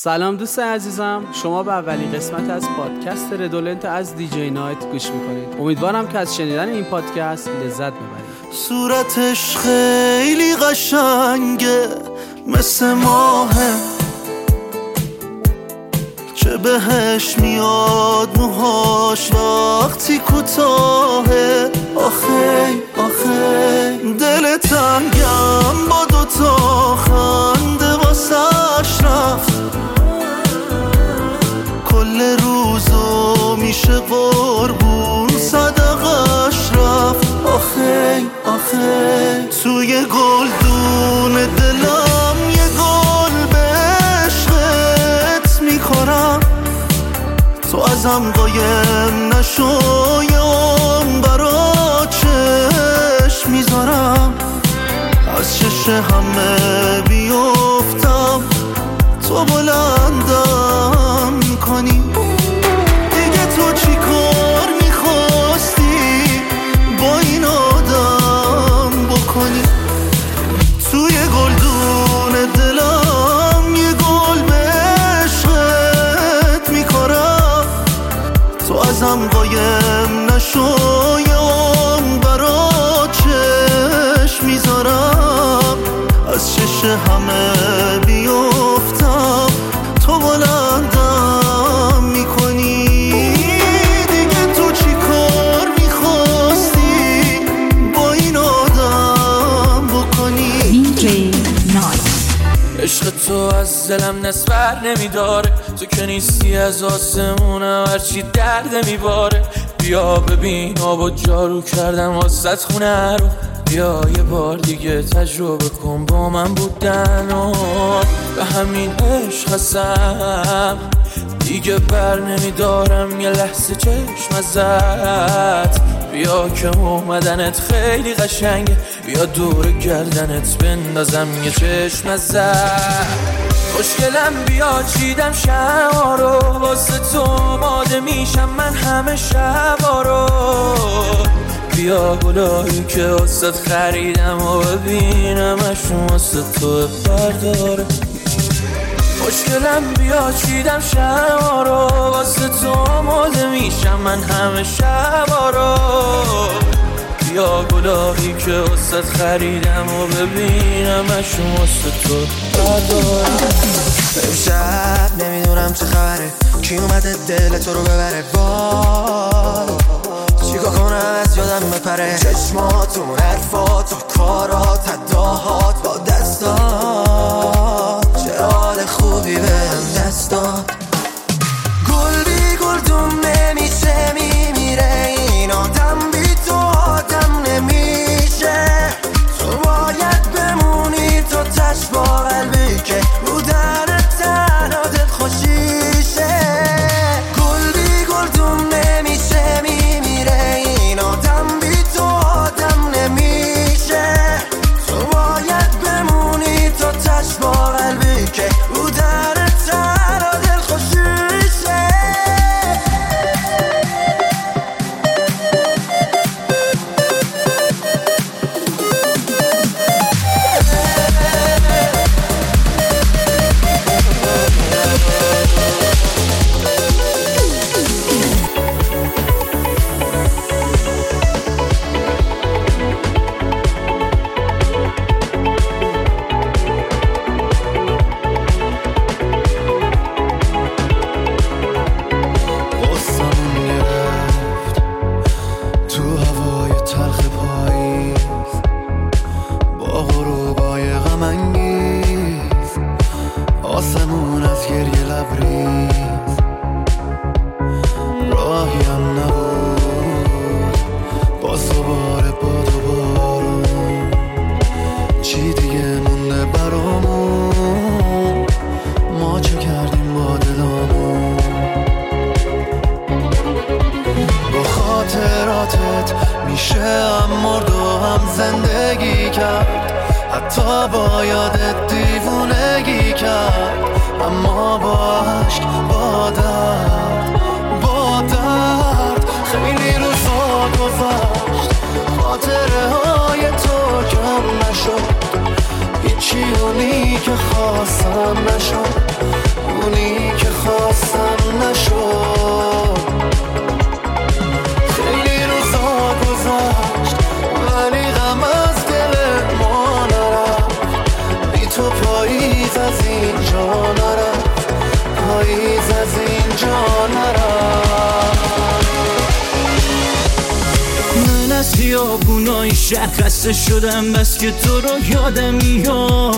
سلام دوست عزیزم، شما به اولین قسمت از پادکست ردولنت از دیجی نایت گوش میکنید. امیدوارم که از شنیدن این پادکست لذت ببرید. صورتش خیلی قشنگه مثل ماهه، چه بهش میاد موهاش وقتی کوتاهه. آخه دل تنگم با دوتا خنده واسش رفت، کل روزو میشه قربون صدقش رفت. آخه توی گلدون دلم یه گل به عشقت میکنم، تو ازم قایم نشو یام برا چشم میذارم، از چش همه بیفتم تو بلندم میکنی. دیگه تو چی کار میخواستی با این آدم بکنی؟ توی گلدون دلم یه گل به عشقت میکارم، تو ازم قایم نشو یام برا چشم میذارم، از چش همه بیفتم تو بلندم میکنی. دیگه تو چی کار میخواستی با این آدم بکنی؟ دیجی نایت. عشق تو از دلم نسبر نمیداره، تو که نیستی از آسمونم هرچی درد میباره. بیا ببین آبا جارو کردم واسط خونه رو، بیا یه بار دیگه تجربه کن با من بودن و به همین عشق هستم دیگه بر نمیدارم یه لحظه چشم ازت. بیا که اومدنت خیلی قشنگه، بیا دور گردنت بندازم یه چشم ازت. خوشگلم بیا چیدم شما رو، واسه تو آماده میشم من همه شبا رو. بیا گلایی که واسه خریدم و ببینمشون واسه تو برداره. خوشگلم بیا چیدم شما رو، واسه تو آماده میشم من همه شبا رو. بیا گلایی که واسه خریدم و ببینمشون واسه تو برداره. امشب نمیدونم چه خبره، کی اومده دل تو رو ببره. وای چیکار کنم از یادم بپره، چشماتون، حرفات، کارات، اداهات با دستات، چه حال خوبی بهم دست داد. گل بی گلدون نمیشه میمیره، این آدم بی تو آدم نمیشه. تو باید بمونی تو تش با قلبی که بودن تنها دل خوشیشه. گل بی گلدون نمیشه میمیره، این آدم بی تو آدم نمیشه. تو باید بمونی تو تش با قلبی که بودن تنها دل خوشیشه. حتی با یادت دیوونگی کرد، اما با عشق با درد خیلی روزا گذشت، خاطره های تو کم نشد، هیچی اونی که خواستم نشد، اونی خیابونای شهر خسته شدم بس که تو رو یادم میاد.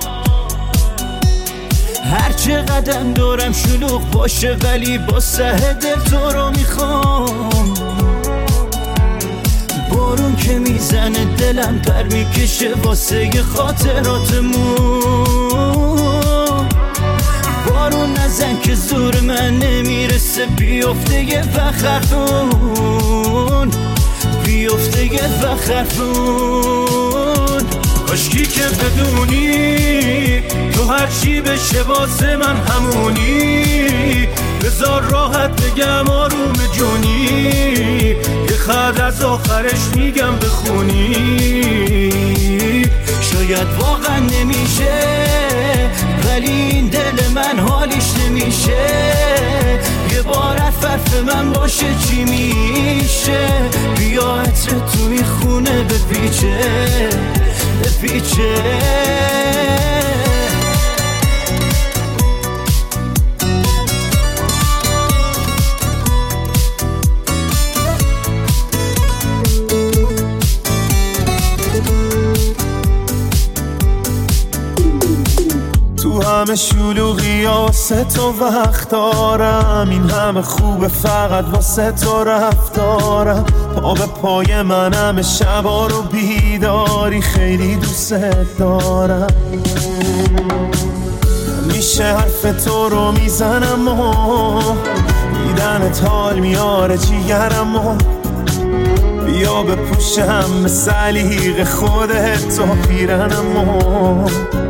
هر چه قدم دارم شلوغ باشه ولی با سه دل تو رو میخوام. بارون که میزنه دلم پر میکشه واسه خاطراتمون. بارون نزن که زور من نمیرسه بیفته یه بخرفون، بیفته یه بخرفون. کاشکی که بدونی تو هرچی بشه واسه من همونی. بذار راحت بگم آروم جونی، یه خط از آخرش میگم بخونی. شاید واقعا نمیشه ولی این دل من حالیش نمیشه. یه بار حرف من باشه چی میشه؟ بیا عطر توی خونه بپیچه بپیچه. تو همه شلوغی واسه تو وقت دارم، این همه خوبه فقط واسه تو رفتارم. پا به پای من همه شبا رو بیداری، خیلی دوست دارم. میشه حرف تو رو میزنم و میدنت حال میاره جیگرم. بیا بپوشم به سلیق خودت تو پیرنم.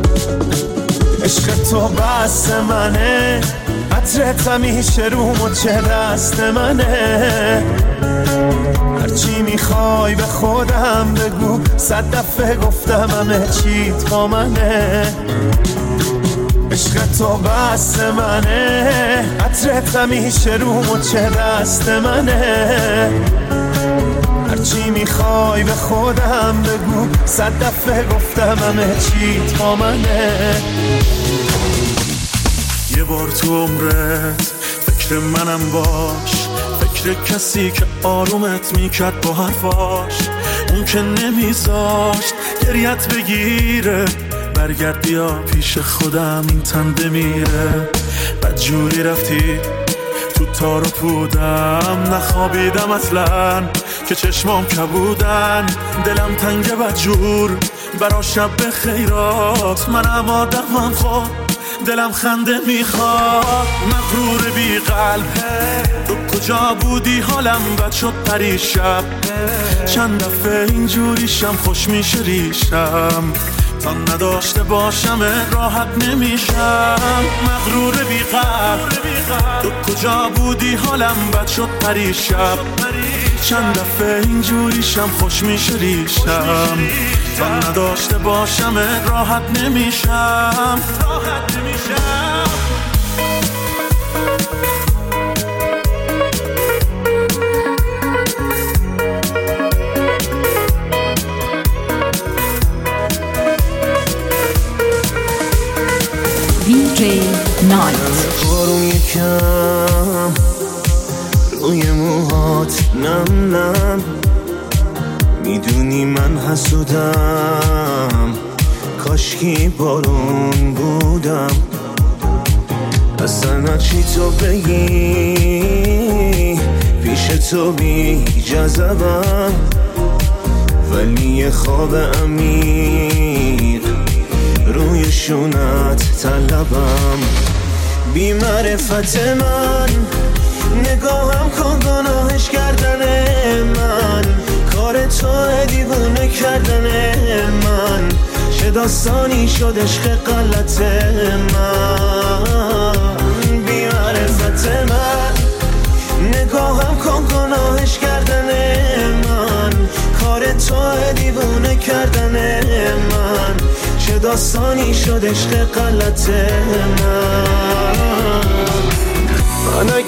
عشق تو بس منه، عطرت همیشه رو مچ دست منه. هرچی میخوای به خودم بگو، 100 دفعه گفتم همه چیت با منه. عشق تو بس منه، عطرت همیشه رو مچ دست منه. هرچی میخوای به خودم بگو، 100 دفعه گفتم همه چیت با منه. یه بار تو عمرت فکر منم باش، فکر کسی که آرومت میکرد با حرفاش. اون که نمیذاشت گریت بگیره، برگرد بیا پیش خودم این تن بمیره. بدجوری رفتی تو تار و پودم، نخوابیدم اصلا که چشمام کبودن. دلم تنگ بدجور برا شب خیرات، منم آدمم خود دلم خنده میخواد. مغرور بی قلبه تو کجا بودی؟ حالم بد شد پریشب، چند دفعه اینجوریشم خوش میشه ریشم. تا نداشته باشم راحت نمیشم. مغرور بی قلب تو کجا بودی؟ حالم بد شد پریشب، چند دفعه اینجوریشم خوش میشه ریشم. تا نداشته باشم راحت نمیشم. DJ Night. آروم یکم روی موهات نم نم، میدونی من حسودم، کاشکی بارون بودم. اصلا چی تو بگی پیش تو بی جذبم، ولی یه خواب عمیق روی شونت طلبم. بی معرفت من نگاهم کن گناهش کردن من، کار تو دیوونه کردن من. چه داستانی شد عشق غلط من. بی معرفت من نگاهم کن گناهش کردن من، کار تو دیوونه کردن من. چه داستانی شد عشق غلط من. من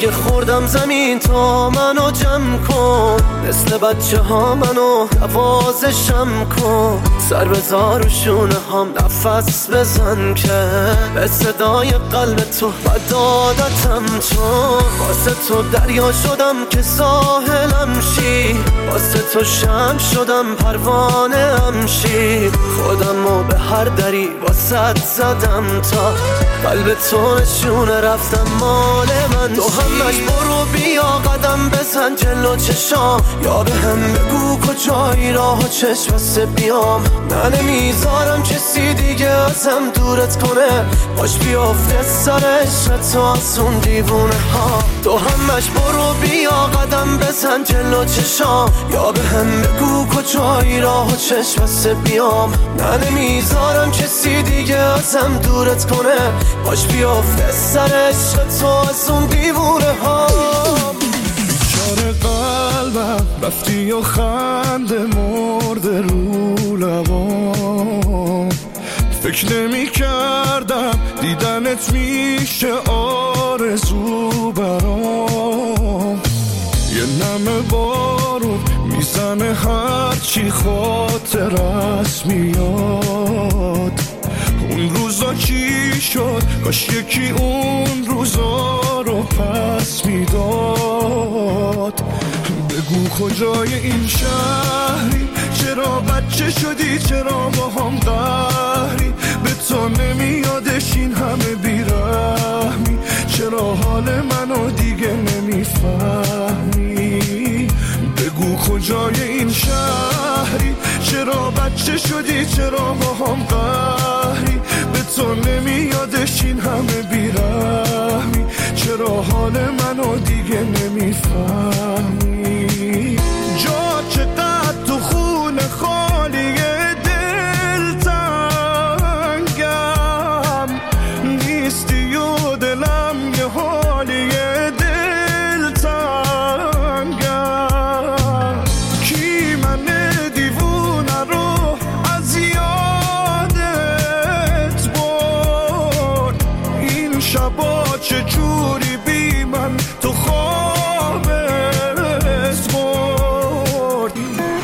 اگه خوردم زمین تا منو جمع کن، مثل بچه ها منو نوازشم کن، سر بذار و شونه هم نفس بزن که به صدای قلب تو بدادتم، چون واسه تو دریا شدم که ساحلم شی، واسه تو شمع شدم پروانه هم شی، خودمو به هر دری واسه زدم تا قلب تو نشونه رفتم مال من. تو همش برو بیا قدم بزن جلو چشام، یا به هم بگو کجایی راه و چشم بسته بیام، من نمیذارم کسی دیگه ازم دورت کنه، باش بیافته سر عشق تو از اون دیوونه ها. تو همش برو بیا قدم بزن جلو چشام، یا به هم بگو کجایی راه و چشم بسته بیام، من نمیذارم کسی دیگه ازم دورت کنه، باش بیافته سر عشق تو از اون دیوونه ها. بیچاره قلبم رفتی و خنده مرده رو لبام، فکر نمی کردم دیدنت میشه آرزو برام، یه نم بارون میزنه هرچی خاطر است میاد، اون روزا چی شد کاش یکی اون روزا رو پس میداد. بگو کجای این شهری، چرا بچه شدی، چرا با هم قهری، به تو نمیادش این همه بیرحمی، چرا حال منو دیگه نمیفهمی. بگو کجای این شهری، چرا بچه شدی، چرا با هم قهری، به تو نمیادش این همه بیرحمی، چرا حال منو دیگه نمیفهمی. جا چقدر تو خون خالی دلتنگم، نیستی و دلم یه حالی دلتنگم، کی من دیوونه رو از یادت برد، این شبا چجوری بی من تو خوابت برد.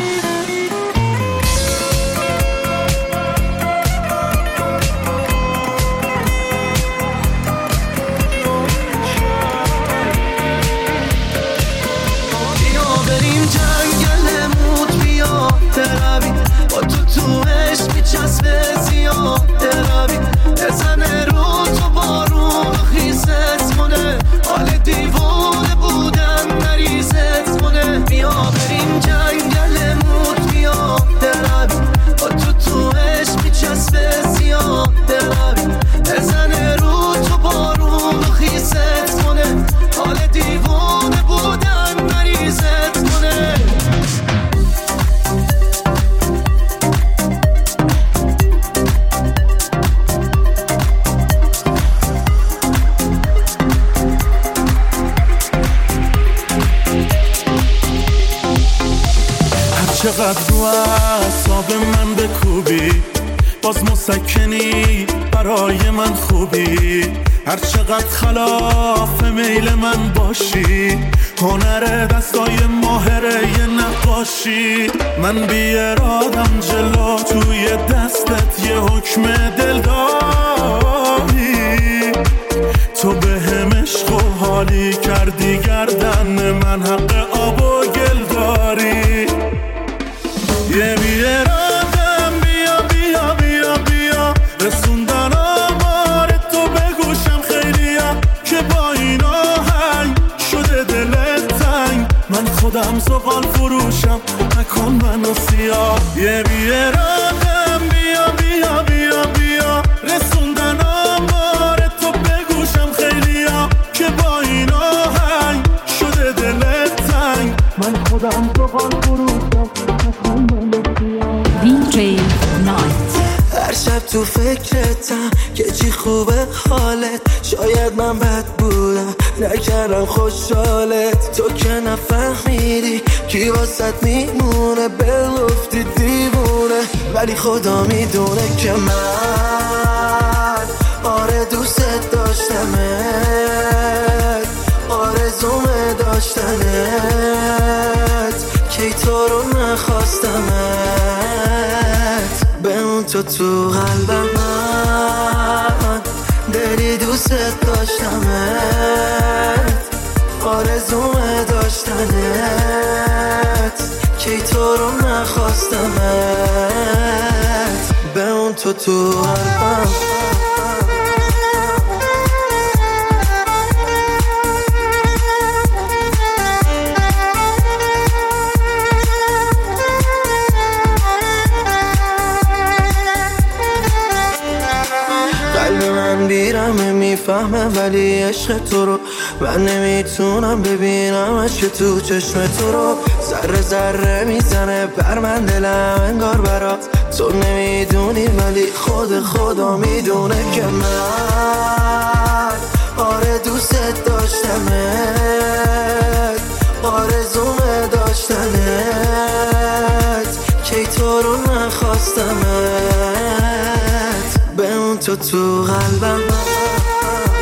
بیا بریم جنگل موت، بیا تروی با تو عشق میچسبه زیاده روی، بزنه رو تو بارون خیست کنه، حال دیوونه بودن مریضت کنه. بیا بریم جنگل موت، بیا تروی با تو عشق میچسبه زیاده روی، بزنه رو تو بارون خیست کنه، حال دیوونه بودن مریضت کنه. چقدر رو اعصاب من بکوبی، باز مسکنی برای من خوبی، هر چقدر خلاف میل من باشی، هنر دستای ماهره یه نقاشی، من بی ارادم جلو توی دستت یه حکم دل داری، تو به هم عشق و حالی کردی گردن من، حق آب و گل داری، یه بی ارادم بیا بیا بیا بیا، رسوندن آمار تو بگوشم خیلیا، که با این آهنگ شده دلت تنگ، من خودم زغال فروشم نکن منو سیاه، یه بی ارادم بیا بیا بیا بیا، رسوندن آمار تو بگوشم خیلیا، که با این آهنگ شده دلت تنگ، من خودم زغال فروشم نکن منو سیاه. DJ Night. هر شب تو فکرتم که چی خوبه حالت، شاید من بد بودم نکردم خوشحالت، تو که نفهمیدی کی واسط میمونه، بگفتی دیوونه، ولی خدا میدونه که من آره دوست داشتمت، آره داشتنت کی تو رو نخواستمت بمون تو قلبم من دلی دوست داشتمت آرزومه داشتنت کی تو رو نخواستمت بمون تو قلبم بیرمه میفهمه ولی عشق تو رو من نمیتونم ببینمش که تو چشم تو رو ذره ذره میزنه بر من دلم انگار برات تو نمیدونی ولی خدا میدونه که من آره دوست داشتمت آرزومه داشتنت کی تو رو نخواستمت بمون تو قلبم